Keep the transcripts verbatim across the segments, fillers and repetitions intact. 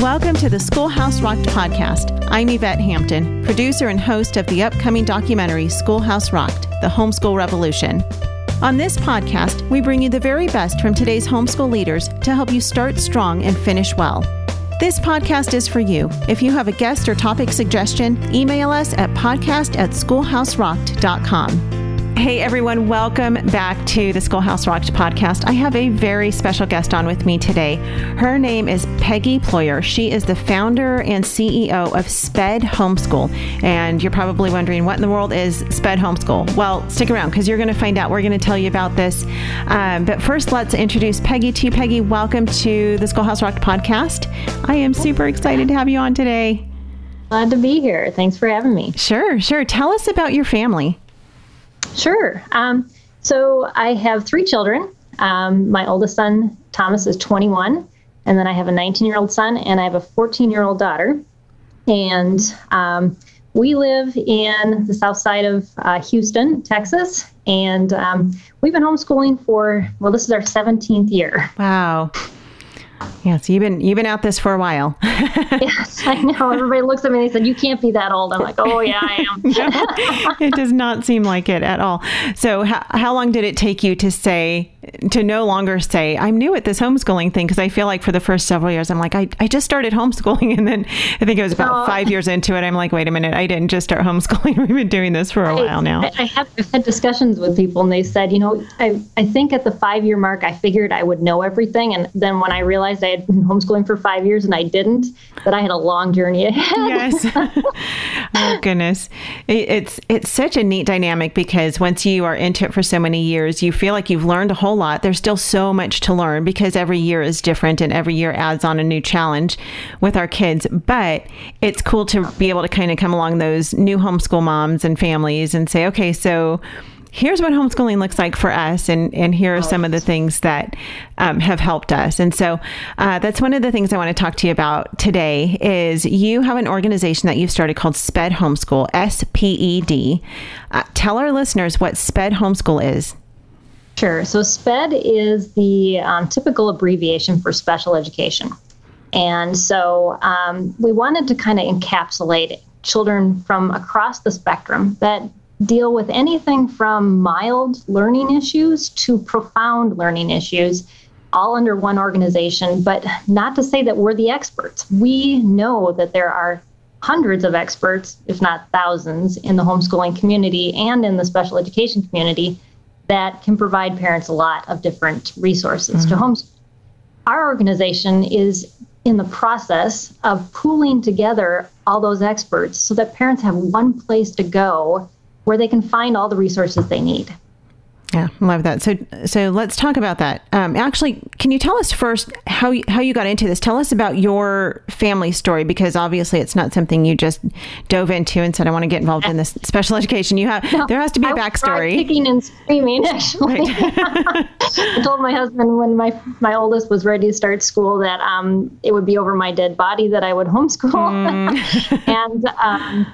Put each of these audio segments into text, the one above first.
Welcome to the Schoolhouse Rocked podcast. I'm Yvette Hampton, producer and host of the upcoming documentary Schoolhouse Rocked, The Homeschool Revolution. On this podcast, we bring you the very best from today's homeschool leaders to help you start strong and finish well. This podcast is for you. If you have a guest or topic suggestion, email us at podcast at schoolhouse rocked dot com. Hey everyone, welcome back to the Schoolhouse Rocked podcast. I have a very special guest on with me today. Her name is Peggy Ployer. She is the founder and C E O of SPED Homeschool. And you're probably wondering, what in the world is SPED Homeschool? Well, stick around because you're going to find out. We're going to tell you about this. Um, but first, let's introduce Peggy to you. Peggy, welcome to the Schoolhouse Rocked podcast. I am super excited to have you on today. Glad to be here. Thanks for having me. Sure, sure. Tell us about your family. Sure. Um, so I have three children. Um, my oldest son, Thomas, is twenty-one. And then I have a nineteen-year-old son and I have a fourteen-year-old daughter. And um, we live in the south side of uh, Houston, Texas. And um, we've been homeschooling for, well, this is our seventeenth year. Wow. Yeah, so you've been you've been at this for a while. Yes, I know. Everybody looks at me and they said, "You can't be that old." I'm like, "Oh yeah, I am." It does not seem like it at all. So how how long did it take you to say, to no longer say, "I'm new at this homeschooling thing"? Because I feel like for the first several years, I'm like, I, I just started homeschooling. And then I think it was about oh. five years into it. I'm like, wait a minute, I didn't just start homeschooling. We've been doing this for a I, while now. I, I have I've had discussions with people and they said, you know, I, I think at the five year mark, I figured I would know everything. And then when I realized I had been homeschooling for five years and I didn't, that I had a long journey ahead. Yes. Oh, goodness. It, it's it's such a neat dynamic because once you are into it for so many years, you feel like you've learned a whole lot. There's still so much to learn because every year is different and every year adds on a new challenge with our kids. But it's cool to be able to kind of come along those new homeschool moms and families and say, okay, so here's what homeschooling looks like for us, and, and here are some of the things that um, have helped us. And so uh, that's one of the things I want to talk to you about today is you have an organization that you've started called SPED Homeschool, S P E D. Uh, tell our listeners what SPED Homeschool is. Sure. So SPED is the um, typical abbreviation for special education. And so um, we wanted to kind of encapsulate children from across the spectrum that deal with anything from mild learning issues to profound learning issues, all under one organization, but not to say that we're the experts. We know that there are hundreds of experts, if not thousands, in the homeschooling community and in the special education community that can provide parents a lot of different resources mm-hmm. to homeschool. Our organization is in the process of pooling together all those experts so that parents have one place to go where they can find all the resources they need. Yeah, love that. So, so let's talk about that. Um, actually, can you tell us first how you, how you got into this? Tell us about your family story, because obviously it's not something you just dove into and said, "I want to get involved in this special education." You have no, there has to be a backstory. I was kicking and screaming, actually. Right. I told my husband when my my oldest was ready to start school that um, it would be over my dead body that I would homeschool, mm. and. Um,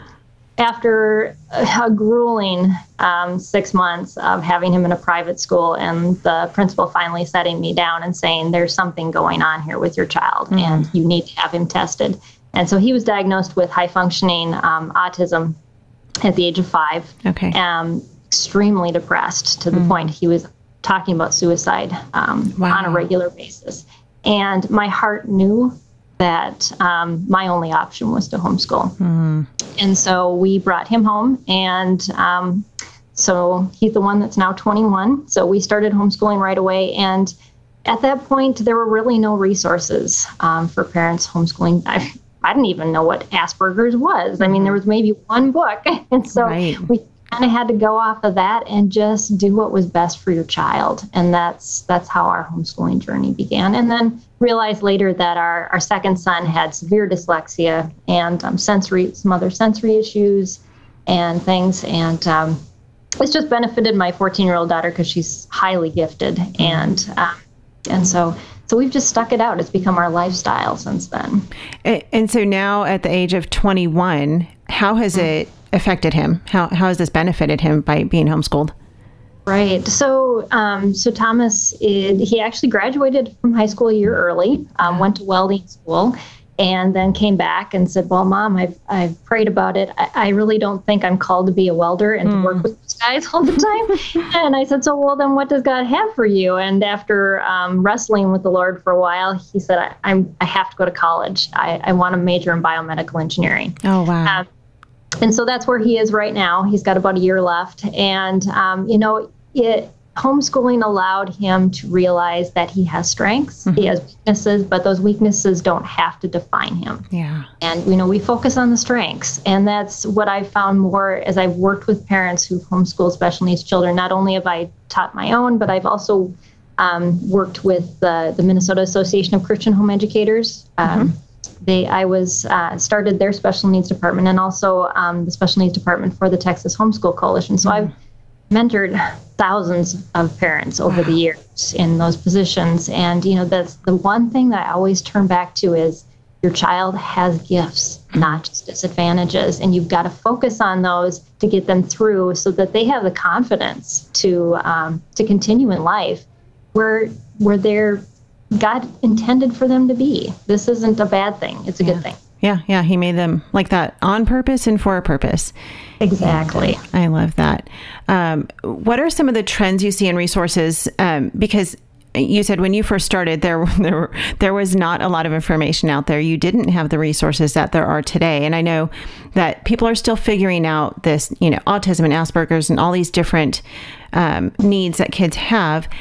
After a grueling um, six months of having him in a private school and the principal finally setting me down and saying, "There's something going on here with your child mm. and you need to have him tested." And so he was diagnosed with high functioning um, autism at the age of five. Okay. Um, extremely depressed to the mm. point he was talking about suicide um, wow. on a regular basis. And my heart knew that um, my only option was to homeschool. Mm. And so we brought him home. And um, so he's the one that's now twenty-one. So we started homeschooling right away. And at that point, there were really no resources um, for parents homeschooling. I, I didn't even know what Asperger's was. I mean, there was maybe one book. And so right. we kind of had to go off of that and just do what was best for your child. And that's that's how our homeschooling journey began. And then realized later that our, our second son had severe dyslexia and um, sensory, some other sensory issues and things. And um, it's just benefited my fourteen-year-old daughter because she's highly gifted. And um, and so so we've just stuck it out. It's become our lifestyle since then. And, and so now at the age of twenty-one, how has mm-hmm. it affected him? How how has this benefited him by being homeschooled? Right. So um, so Thomas, is, he actually graduated from high school a year early, um, went to welding school, and then came back and said, well, Mom, I've, I've prayed about it. I, I really don't think I'm called to be a welder and mm. to work with these guys all the time. And I said, so, well, then what does God have for you? And after um, wrestling with the Lord for a while, he said, I, I'm, I have to go to college. I, I want to major in biomedical engineering. Oh, wow. Um, and so that's where he is right now. He's got about a year left. And, um, you know, it, homeschooling allowed him to realize that he has strengths, mm-hmm. he has weaknesses, but those weaknesses don't have to define him. Yeah. And, you know, we focus on the strengths. And that's what I found more as I've worked with parents who homeschool special needs children. Not only have I taught my own, but I've also um, worked with the, the Minnesota Association of Christian Home Educators. Um, mm-hmm. They, I was uh, started their special needs department, and also um, the special needs department for the Texas Homeschool Coalition. So mm-hmm. I've mentored thousands of parents over wow. the years in those positions. And, you know, that's the one thing that I always turn back to is your child has gifts, not just disadvantages. And you've got to focus on those to get them through so that they have the confidence to um, to continue in life where where they're God intended for them to be. This isn't a bad thing. It's a yeah. good thing. Yeah, yeah. He made them like that on purpose and for a purpose. Exactly. I love that. Um, what are some of the trends you see in resources? Um, because you said when you first started, there, there, there was not a lot of information out there. You didn't have the resources that there are today. And I know that people are still figuring out this, you know, autism and Asperger's and all these different um, needs that kids have.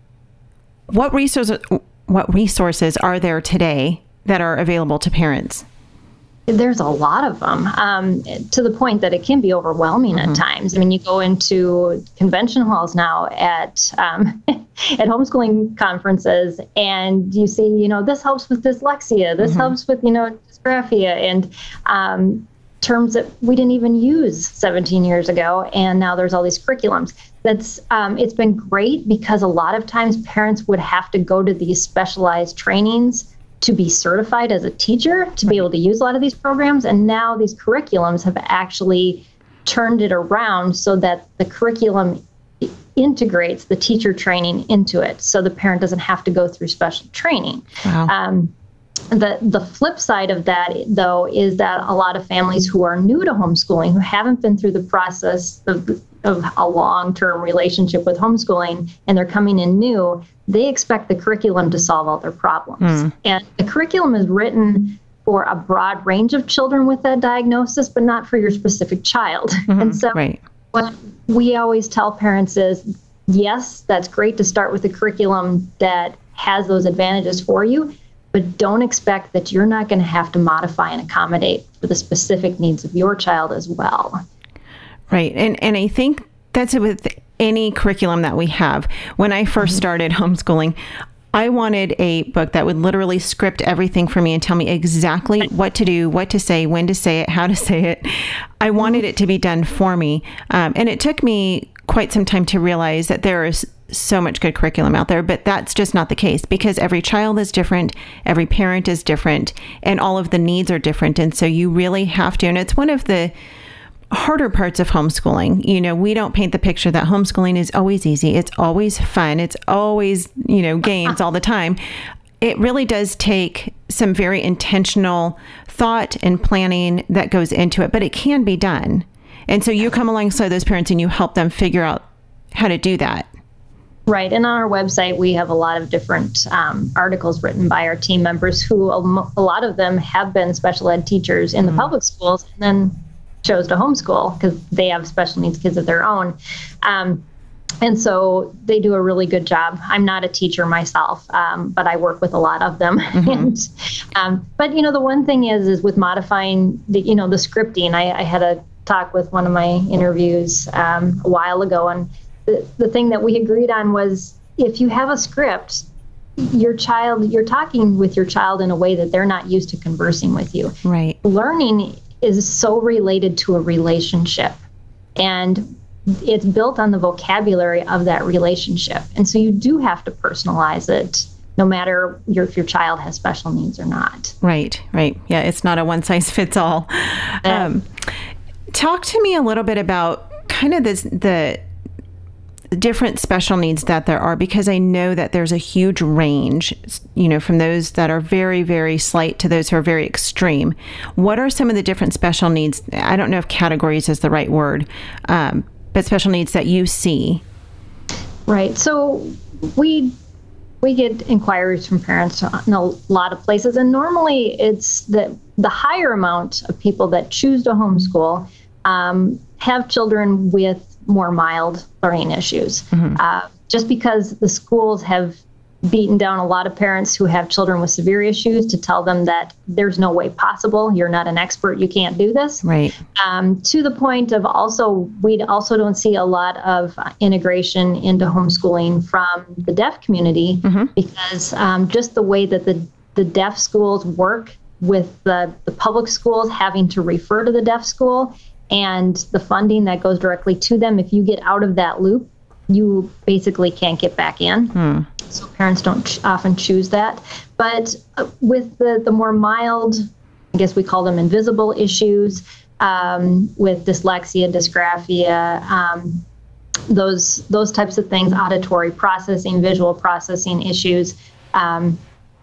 What resources, what resources are there today that are available to parents? There's a lot of them, um, to the point that it can be overwhelming mm-hmm. at times. I mean, you go into convention halls now at um, at homeschooling conferences, and you see, you know, this helps with dyslexia, this mm-hmm. helps with, you know, dysgraphia, and um, terms that we didn't even use seventeen years ago, and now there's all these curriculums. That's um, it's been great because a lot of times parents would have to go to these specialized trainings to be certified as a teacher, to be able to use a lot of these programs. And now these curriculums have actually turned it around so that the curriculum integrates the teacher training into it. So the parent doesn't have to go through special training. Wow. Um, the, the flip side of that, though, is that a lot of families who are new to homeschooling, who haven't been through the process of, of a long-term relationship with homeschooling, and they're coming in new, they expect the curriculum to solve all their problems. Mm. And the curriculum is written for a broad range of children with that diagnosis, but not for your specific child. Mm-hmm. And so right. what we always tell parents is, yes, that's great to start with a curriculum that has those advantages for you, but don't expect that you're not going to have to modify and accommodate for the specific needs of your child as well. Right. And and I think that's it with any curriculum that we have. When I first mm-hmm. started homeschooling, I wanted a book that would literally script everything for me and tell me exactly what to do, what to say, when to say it, how to say it. I wanted it to be done for me. Um, and it took me quite some time to realize that there is so much good curriculum out there, but that's just not the case because every child is different, every parent is different, and all of the needs are different. And so you really have to, and it's one of the harder parts of homeschooling. You know, we don't paint the picture that homeschooling is always easy. It's always fun. It's always, you know, games all the time. It really does take some very intentional thought and planning that goes into it, but it can be done. And so you come alongside those parents and you help them figure out how to do that. Right. And on our website, we have a lot of different um, articles written by our team members who, a lot of them have been special ed teachers in the mm. public schools and then chose to homeschool because they have special needs kids of their own. Um, and so they do a really good job. I'm not a teacher myself, um, but I work with a lot of them. Mm-hmm. and, um, but, you know, the one thing is, is with modifying the, you know, the scripting, I, I had a talk with one of my interviews um, a while ago. And the, the thing that we agreed on was if you have a script, your child, you're talking with your child in a way that they're not used to conversing with you. Right. Learning is so related to a relationship, and it's built on the vocabulary of that relationship. And so you do have to personalize it, no matter your, if your child has special needs or not. Right, right. Yeah, it's not a one size fits all. Um, talk to me a little bit about kind of this, the different special needs that there are, because I know that there's a huge range, you know, from those that are very, very slight to those who are very extreme. What are some of the different special needs? I don't know if categories is the right word, um, but special needs that you see. Right. So we we get inquiries from parents in a lot of places, and normally it's the the higher amount of people that choose to homeschool um, have children with more mild learning issues. Mm-hmm. Uh, just because the schools have beaten down a lot of parents who have children with severe issues to tell them that there's no way possible, you're not an expert, you can't do this. Right. Um, to the point of also, we also don't see a lot of integration into homeschooling from the deaf community, mm-hmm. because um, just the way that the, the deaf schools work with the, the public schools having to refer to the deaf school, and the funding that goes directly to them, if you get out of that loop, you basically can't get back in. Hmm. So parents don't ch- often choose that. But uh, with the, the more mild, I guess we call them invisible issues, um, with dyslexia, dysgraphia, um, those those types of things, auditory processing, visual processing issues, um,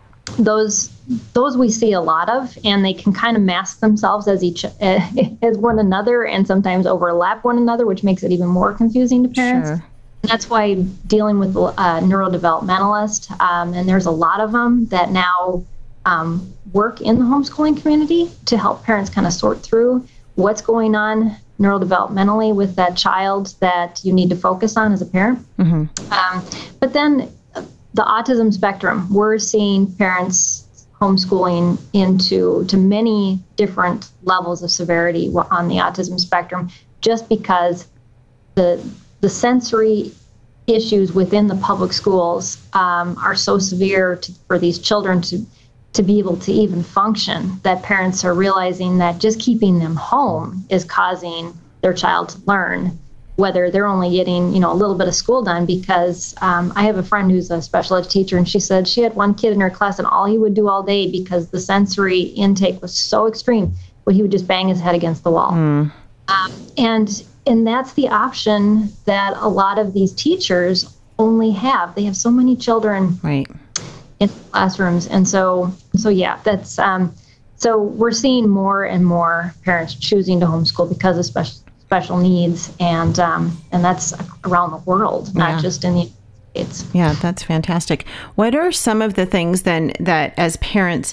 those those we see a lot of, and they can kind of mask themselves as each uh, as one another, and sometimes overlap one another, which makes it even more confusing to parents. Sure. And that's why dealing with a neurodevelopmentalist, um, and there's a lot of them that now um, work in the homeschooling community to help parents kind of sort through what's going on neurodevelopmentally with that child that you need to focus on as a parent. Mm-hmm. Um, but then the autism spectrum, we're seeing parents homeschooling into to many different levels of severity on the autism spectrum, just because the the sensory issues within the public schools um, are so severe to, for these children to to be able to even function, that parents are realizing that just keeping them home is causing their child to learn, whether they're only getting, you know, a little bit of school done. Because um, I have a friend who's a special ed teacher, and she said she had one kid in her class, and all he would do all day, because the sensory intake was so extreme, but he would just bang his head against the wall. Mm. Um, and and that's the option that a lot of these teachers only have. They have so many children right. in classrooms, and so so yeah, that's um, so we're seeing more and more parents choosing to homeschool because of special. special needs, and um, and that's around the world, not yeah. just in the United States. Yeah, that's fantastic. What are some of the things then that as parents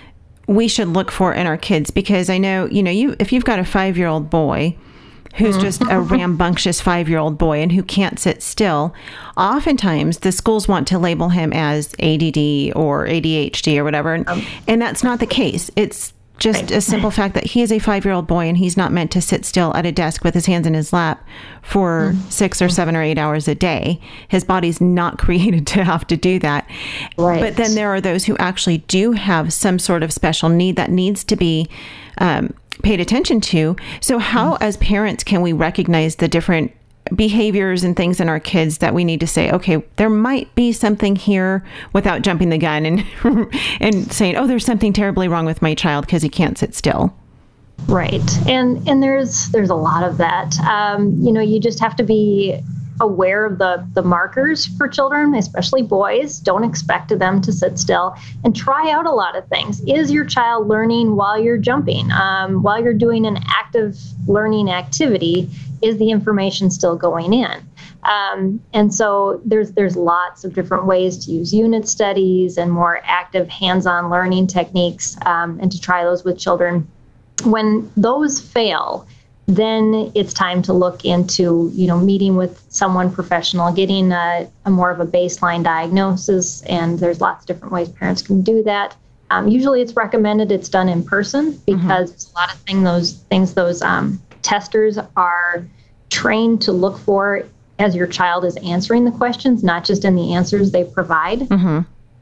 we should look for in our kids? Because I know, you know, you if you've got a five-year-old boy who's just a rambunctious five-year-old boy and who can't sit still, oftentimes the schools want to label him as A D D or A D H D or whatever, and, um, and that's not the case. It's just right. a simple fact that he is a five-year-old boy, and he's not meant to sit still at a desk with his hands in his lap for mm-hmm. six or seven or eight hours a day. His body's not created to have to do that. Right. But then there are those who actually do have some sort of special need that needs to be um, paid attention to. So how, mm-hmm. as parents, can we recognize the different behaviors and things in our kids that we need to say, okay, there might be something here, without jumping the gun and and saying, oh, there's something terribly wrong with my child because he can't sit still. Right. And and there's there's a lot of that. Um, you know, you just have to be aware of the, the markers for children, especially boys. Don't expect them to sit still, and try out a lot of things. Is your child learning while you're jumping? Um, while you're doing an active learning activity, is the information still going in? Um, and so there's there's lots of different ways to use unit studies and more active hands-on learning techniques, um, and to try those with children. When those fail, then it's time to look into, you know, meeting with someone professional, getting a, a more of a baseline diagnosis. And there's lots of different ways parents can do that. Um, usually it's recommended it's done in person, because mm-hmm. a lot of thing, those things those um, testers are trained to look for as your child is answering the questions, not just in the answers they provide. Mm-hmm.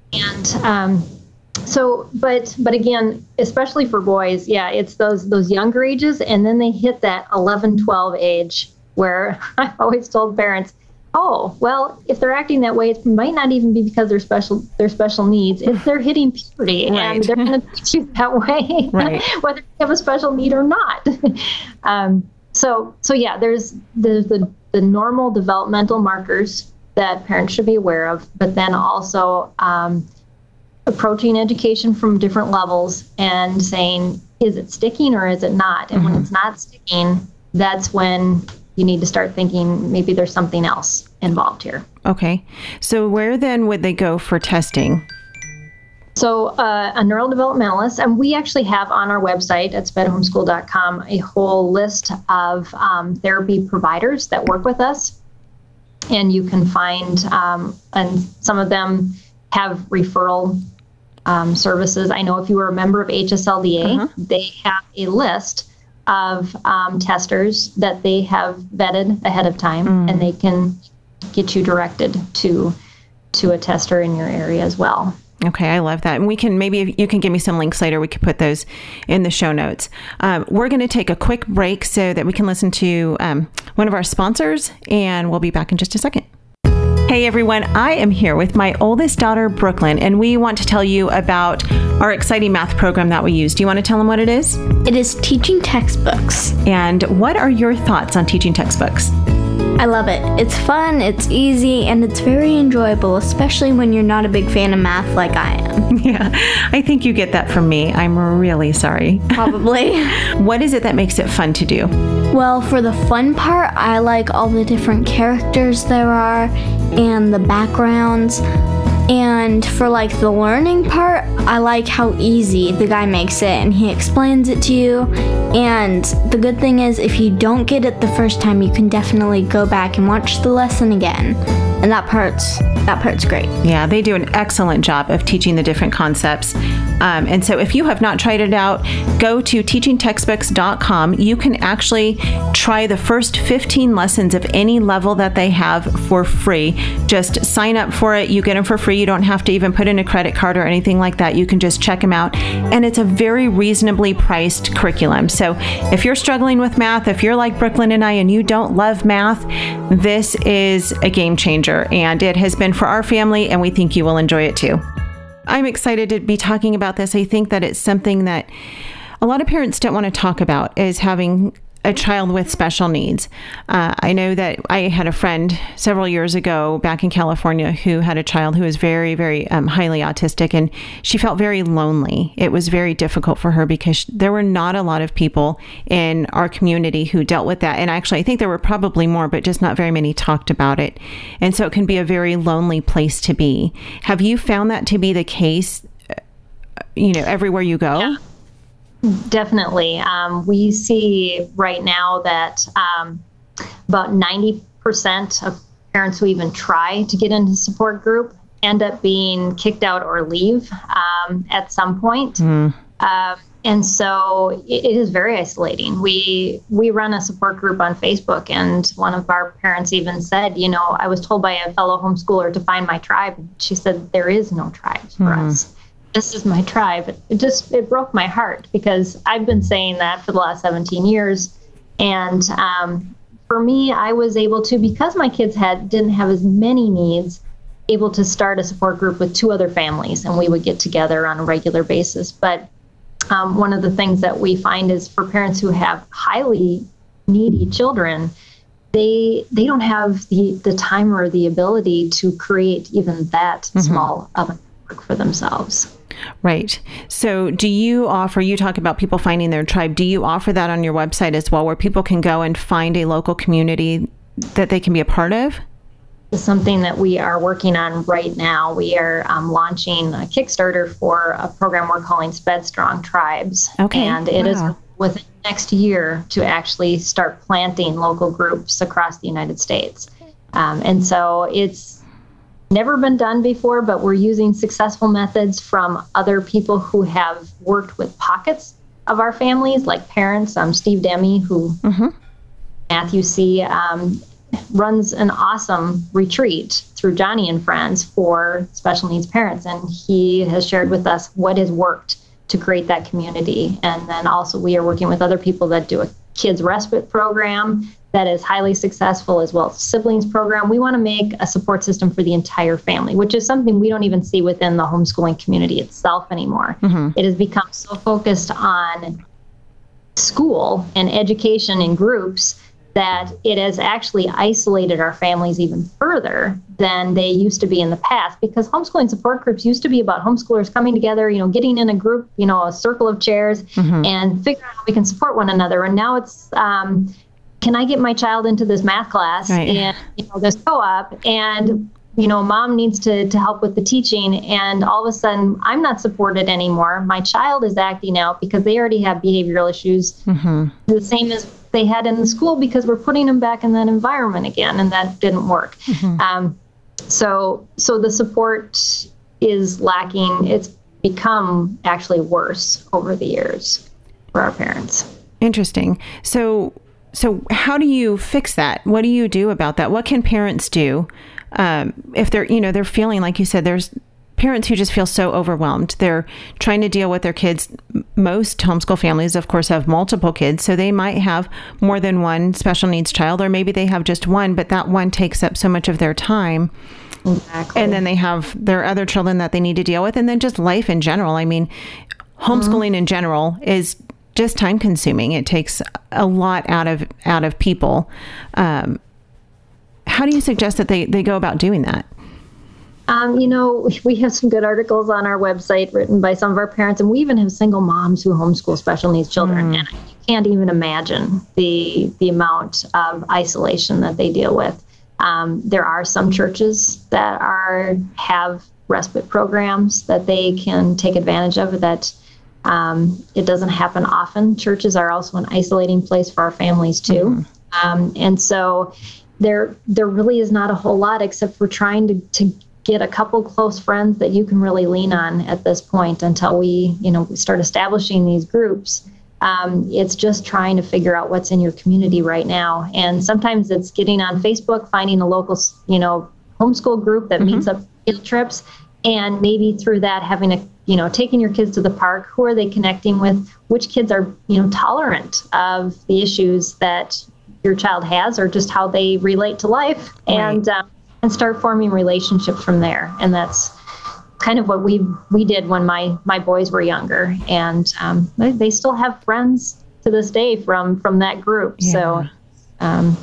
And um, so, but but again, especially for boys, yeah, it's those those younger ages, and then they hit that eleven, twelve age where I've always told parents, oh, well, if they're acting that way, it might not even be because they're special, they're special needs. If they're hitting puberty, right. and they're going to teach you that way, right. whether you have a special need or not. um, so, so yeah, there's there's the the normal developmental markers that parents should be aware of, but then also um, approaching education from different levels and saying, is it sticking or is it not? And mm-hmm. when it's not sticking, that's when you need to start thinking maybe there's something else involved here. Okay. So where then would they go for testing? So uh, a neurodevelopmentalist, and we actually have on our website at sped homeschool dot com a whole list of um, therapy providers that work with us. And you can find, um, and some of them have referral um, services. I know if you were a member of H S L D A, uh-huh. they have a list of um, testers that they have vetted ahead of time, mm. and they can get you directed to to a tester in your area as well. Okay, I love that. And we can, maybe if you can give me some links later, we could put those in the show notes. Um, we're going to take a quick break so that we can listen to um, one of our sponsors, and we'll be back in just a second. Hey everyone, I am here with my oldest daughter, Brooklyn, and we want to tell you about our exciting math program that we use. Do you want to tell them what it is? It is teaching textbooks. And what are your thoughts on teaching textbooks? I love it. It's fun, it's easy, and it's very enjoyable, especially when you're not a big fan of math like I am. Yeah, I think you get that from me. I'm really sorry. Probably. What is it that makes it fun to do? Well, for the fun part, I like all the different characters there are and the backgrounds. And for like the learning part, I like how easy the guy makes it and he explains it to you. And the good thing is, if you don't get it the first time, you can definitely go back and watch the lesson again. And that part's that part's great. Yeah, they do an excellent job of teaching the different concepts. Um, and so if you have not tried it out, go to teaching textbooks dot com. You can actually try the first fifteen lessons of any level that they have for free. Just sign up for it. You get them for free. You don't have to even put in a credit card or anything like that. You can just check them out. And it's a very reasonably priced curriculum. So if you're struggling with math, if you're like Brooklyn and I and you don't love math, this is a game changer. And it has been for our family, and we think you will enjoy it too. I'm excited to be talking about this. I think that it's something that a lot of parents don't want to talk about, is having a child with special needs. Uh, I know that I had a friend several years ago back in California who had a child who was very, very um, highly autistic, and she felt very lonely. It was very difficult for her because there were not a lot of people in our community who dealt with that. And actually, I think there were probably more, but just not very many talked about it. And so it can be a very lonely place to be. Have you found that to be the case, you know, everywhere you go? Yeah. Definitely. Um, we see right now that um, about ninety percent of parents who even try to get into support group end up being kicked out or leave um, at some point. Mm. Uh, and so it, it is very isolating. We we run a support group on Facebook, and one of our parents even said, you know, I was told by a fellow homeschooler to find my tribe. She said, there is no tribe for mm. us. This is my tribe. It just, it broke my heart, because I've been saying that for the last seventeen years. And um, for me, I was able to, because my kids had didn't have as many needs, able to start a support group with two other families, and we would get together on a regular basis. But um, one of the things that we find is for parents who have highly needy children, they they don't have the, the time or the ability to create even that mm-hmm. small of a network for themselves. Right. So do you offer, you talk about people finding their tribe, do you offer that on your website as well, where people can go and find a local community that they can be a part of? It's something that we are working on right now. We are um, launching a Kickstarter for a program we're calling Sped Strong Tribes. Okay. And it wow. is within the next year to actually start planting local groups across the United States. Um, and so it's never been done before, but we're using successful methods from other people who have worked with pockets of our families, like parents. Um, Steve Demme, who mm-hmm. Matthew C. Um, runs an awesome retreat through Johnny and Friends for special needs parents. And he has shared with us what has worked to create that community. And then also we are working with other people that do a kids respite program that is highly successful, as well as siblings program. We want to make a support system for the entire family, which is something we don't even see within the homeschooling community itself anymore. Mm-hmm. It has become so focused on school and education in groups that it has actually isolated our families even further than they used to be in the past, because homeschooling support groups used to be about homeschoolers coming together, you know, getting in a group, you know, a circle of chairs mm-hmm. and figuring out how we can support one another. And now it's, um, can I get my child into this math class right. and, you know, this co-op, and, you know, mom needs to, to help with the teaching, and all of a sudden I'm not supported anymore. My child is acting out because they already have behavioral issues, mm-hmm. the same as they had in the school, because we're putting them back in that environment again, and that didn't work. Mm-hmm. Um, so, so the support is lacking. It's become actually worse over the years for our parents. Interesting. So, so how do you fix that? What do you do about that? What can parents do um, if they're, you know, they're feeling, like you said, there's parents who just feel so overwhelmed. They're trying to deal with their kids. Most homeschool families, of course, have multiple kids, so they might have more than one special needs child, or maybe they have just one, but that one takes up so much of their time. Exactly. And then they have their other children that they need to deal with, and then just life in general. I mean, homeschooling mm-hmm. in general is just time consuming. It takes a lot out of out of people. Um, how do you suggest that they, they go about doing that? Um, you know, we have some good articles on our website written by some of our parents, and we even have single moms who homeschool special needs children. Mm. And you can't even imagine the the amount of isolation that they deal with. Um, there are some churches that are have respite programs that they can take advantage of. That um, it doesn't happen often. Churches are also an isolating place for our families too, mm. um, and so there there really is not a whole lot except for trying to to. get a couple close friends that you can really lean on at this point until we, you know, we start establishing these groups. Um, it's just trying to figure out what's in your community right now. And sometimes it's getting on Facebook, finding a local, you know, homeschool group that mm-hmm. meets up field trips, and maybe through that having a, you know, taking your kids to the park. Who are they connecting with? Which kids are, you know, tolerant of the issues that your child has, or just how they relate to life. Right. And, um, and start forming relationships from there. And that's kind of what we we did when my my boys were younger. And um, they, they still have friends to this day from from that group. Yeah. So, um,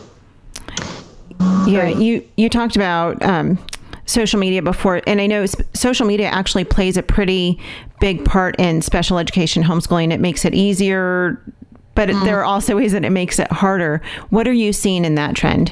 yeah, great. you you talked about um, social media before, and I know sp- social media actually plays a pretty big part in special education homeschooling. It makes it easier, but mm. there are also ways that it makes it harder. What are you seeing in that trend?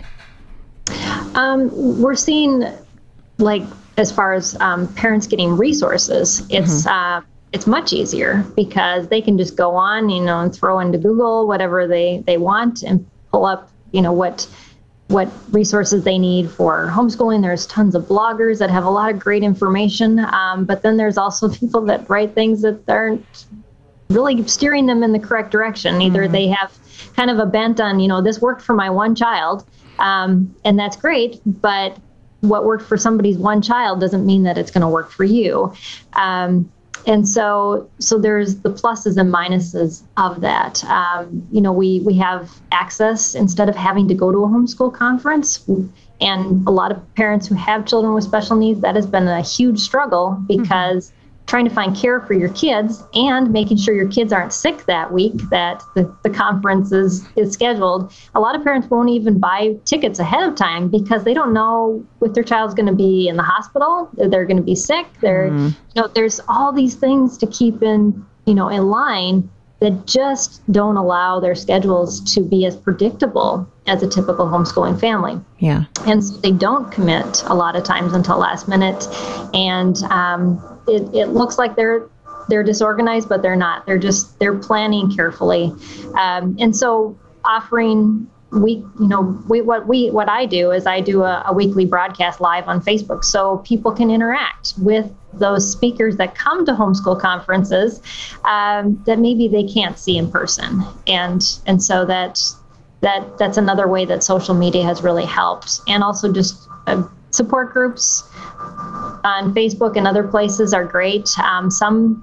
Um, we're seeing, like, as far as um, parents getting resources, it's mm-hmm. uh, it's much easier because they can just go on, you know, and throw into Google whatever they, they want and pull up, you know, what what resources they need for homeschooling. There's tons of bloggers that have a lot of great information, um, but then there's also people that write things that aren't really steering them in the correct direction. Either mm-hmm. they have kind of a bent on, you know, this worked for my one child. Um, and that's great, but what worked for somebody's one child doesn't mean that it's going to work for you. Um, and so, so there's the pluses and minuses of that. Um, you know, we, we have access instead of having to go to a homeschool conference. And a lot of parents who have children with special needs, that has been a huge struggle because mm-hmm. trying to find care for your kids and making sure your kids aren't sick that week that the, the conference is, is scheduled. A lot of parents won't even buy tickets ahead of time because they don't know if their child's going to be in the hospital, they're going to be sick. They're, mm. you know, there's all these things to keep in, you know, in line that just don't allow their schedules to be as predictable as a typical homeschooling family. Yeah. And so they don't commit a lot of times until last minute. And, um, It, it looks like they're they're disorganized, but they're not. They're just they're planning carefully, um, and so offering week. You know, we, what we what I do is I do a, a weekly broadcast live on Facebook, so people can interact with those speakers that come to homeschool conferences um, that maybe they can't see in person, and and so that that that's another way that social media has really helped, and also just uh, support groups on Facebook and other places are great. Um, some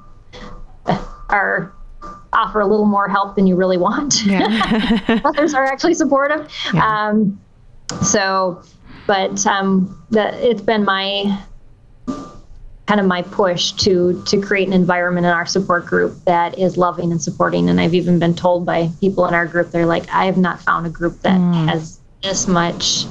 are offer a little more help than you really want. Yeah. Others are actually supportive. Yeah. Um, so, but um, the, it's been my kind of my push to to create an environment in our support group that is loving and supporting. And I've even been told by people in our group, they're like, I have not found a group that mm. has this much,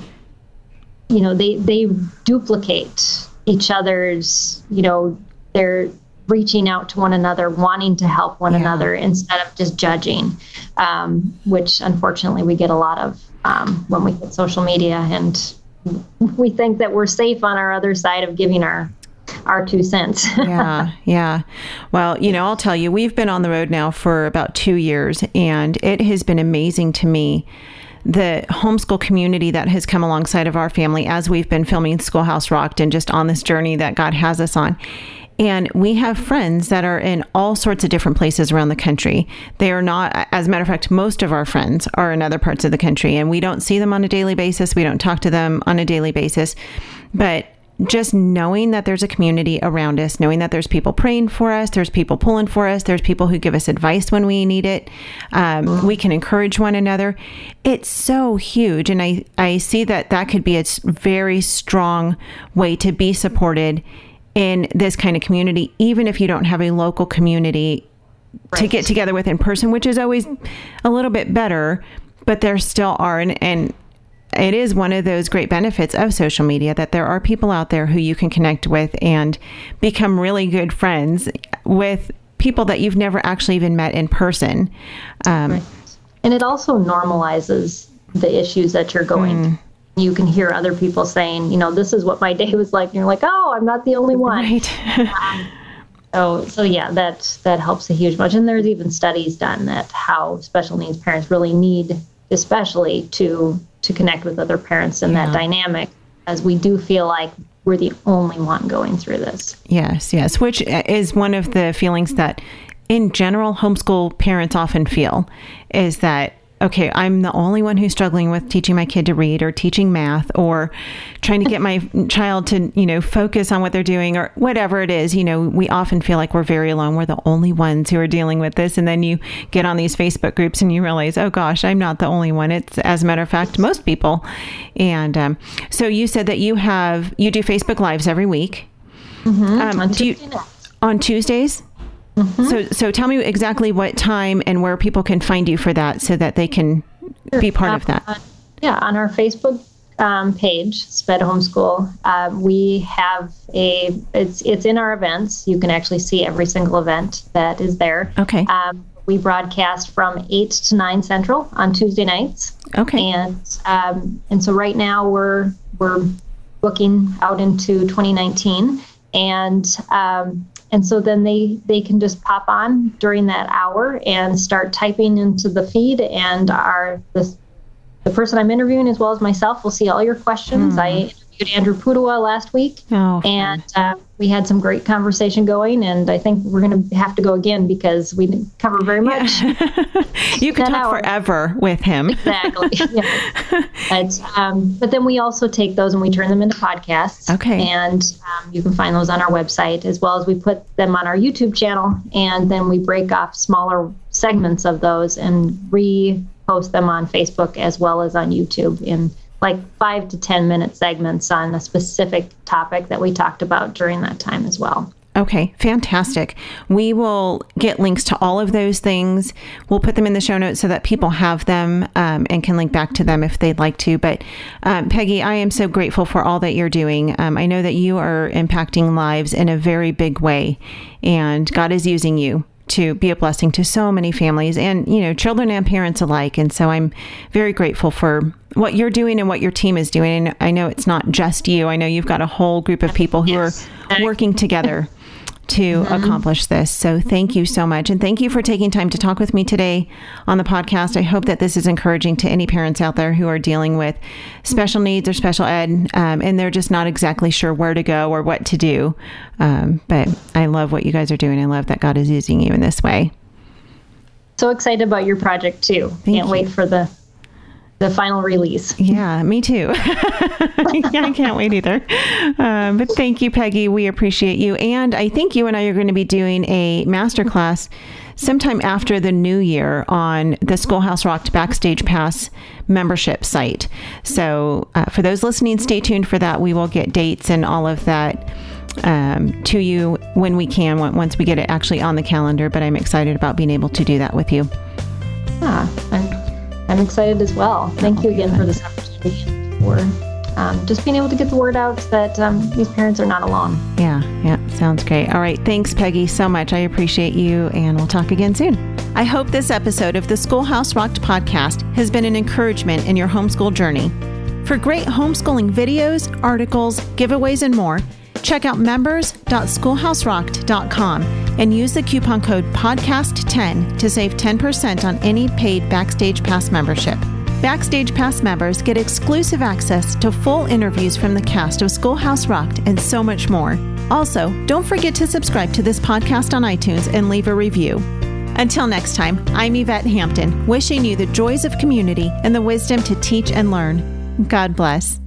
you know, they, they duplicate each other's, you know, they're reaching out to one another, wanting to help one yeah. another instead of just judging, um, which unfortunately we get a lot of um, when we get social media, and we think that we're safe on our other side of giving our our two cents. yeah, yeah. Well, you know, I'll tell you, we've been on the road now for about two years, and it has been amazing to me, the homeschool community that has come alongside of our family as we've been filming Schoolhouse Rocked and just on this journey that God has us on. And we have friends that are in all sorts of different places around the country. They are not, as a matter of fact, most of our friends are in other parts of the country, and we don't see them on a daily basis. We don't talk to them on a daily basis. But just knowing that there's a community around us, knowing that there's people praying for us, there's people pulling for us, there's people who give us advice when we need it. Um, mm-hmm. We can encourage one another. It's so huge. And I, I see that that could be a very strong way to be supported in this kind of community, even if you don't have a local community right. to get together with in person, which is always a little bit better, but there still are. And, and it is one of those great benefits of social media that there are people out there who you can connect with and become really good friends with people that you've never actually even met in person. Um, right. And it also normalizes the issues that you're going mm. through. You can hear other people saying, you know, this is what my day was like. And you're like, oh, I'm not the only one. Right. um, so, so yeah, that, that helps a huge bunch. And there's even studies done that how special needs parents really need, especially to, to connect with other parents in yeah. that dynamic, as we do feel like we're the only one going through this. Yes, yes, which is one of the feelings that in general homeschool parents often feel, is that, okay, I'm the only one who's struggling with teaching my kid to read or teaching math or trying to get my child to, you know, focus on what they're doing or whatever it is. You know, we often feel like we're very alone. We're the only ones who are dealing with this. And then you get on these Facebook groups and you realize, oh gosh, I'm not the only one. It's, as a matter of fact, most people. And um, so you said that you have, you do Facebook Lives every week. Mm-hmm. Um, on, do you, on Tuesdays? Mm-hmm. So so tell me exactly what time and where people can find you for that so that they can sure. be part um, of that. Uh, yeah, on our Facebook um, page, Sped Homeschool, uh, we have a, it's it's in our events. You can actually see every single event that is there. Okay. Um, we broadcast from eight to nine Central on Tuesday nights. Okay. And um, and so right now we're we're booking out into twenty nineteen. And um, and so then they, they can just pop on during that hour and start typing into the feed, and our the, the person I'm interviewing as well as myself will see all your questions. Mm. I interviewed Andrew Pudawa last week, oh, and uh, we had some great conversation going, and I think we're going to have to go again because we didn't cover very much. Yeah. You could talk hour. forever with him. Exactly. Yeah. But, um, but then we also take those and we turn them into podcasts. Okay. And um, you can find those on our website, as well as we put them on our YouTube channel, and then we break off smaller segments of those and repost them on Facebook as well as on YouTube in like five to ten minute segments on a specific topic that we talked about during that time as well. Okay, fantastic. We will get links to all of those things. We'll put them in the show notes so that people have them um, and can link back to them if they'd like to. But um, Peggy, I am so grateful for all that you're doing. Um, I know that you are impacting lives in a very big way, and God is using you to be a blessing to so many families and, you know, children and parents alike. And so I'm very grateful for what you're doing and what your team is doing. And I know it's not just you. I know you've got a whole group of people who yes. are working together to mm-hmm. accomplish this. So thank you so much. And thank you for taking time to talk with me today on the podcast. I hope that this is encouraging to any parents out there who are dealing with special needs or special ed, um, and they're just not exactly sure where to go or what to do. Um, but I love what you guys are doing. I love that God is using you in this way. So excited about your project too. Thank Can't you. wait for the the final release. Yeah, me too. I can't wait either. Um, but thank you, Peggy. We appreciate you. And I think you and I are going to be doing a masterclass sometime after the new year on the Schoolhouse Rocked Backstage Pass membership site. So uh, for those listening, stay tuned for that. We will get dates and all of that um, to you when we can, once we get it actually on the calendar. But I'm excited about being able to do that with you. Yeah, I'm, I'm excited as well. Thank oh, you again good. for this opportunity for um, just being able to get the word out that um, these parents are not alone. Yeah, yeah, sounds great. All right, thanks, Peggy, so much. I appreciate you, and we'll talk again soon. I hope this episode of the Schoolhouse Rocked podcast has been an encouragement in your homeschool journey. For great homeschooling videos, articles, giveaways, and more, check out members dot schoolhouse rocked dot com and use the coupon code podcast ten to save ten percent on any paid Backstage Pass membership. Backstage Pass members get exclusive access to full interviews from the cast of Schoolhouse Rocked and so much more. Also, don't forget to subscribe to this podcast on iTunes and leave a review. Until next time, I'm Yvette Hampton, wishing you the joys of community and the wisdom to teach and learn. God bless.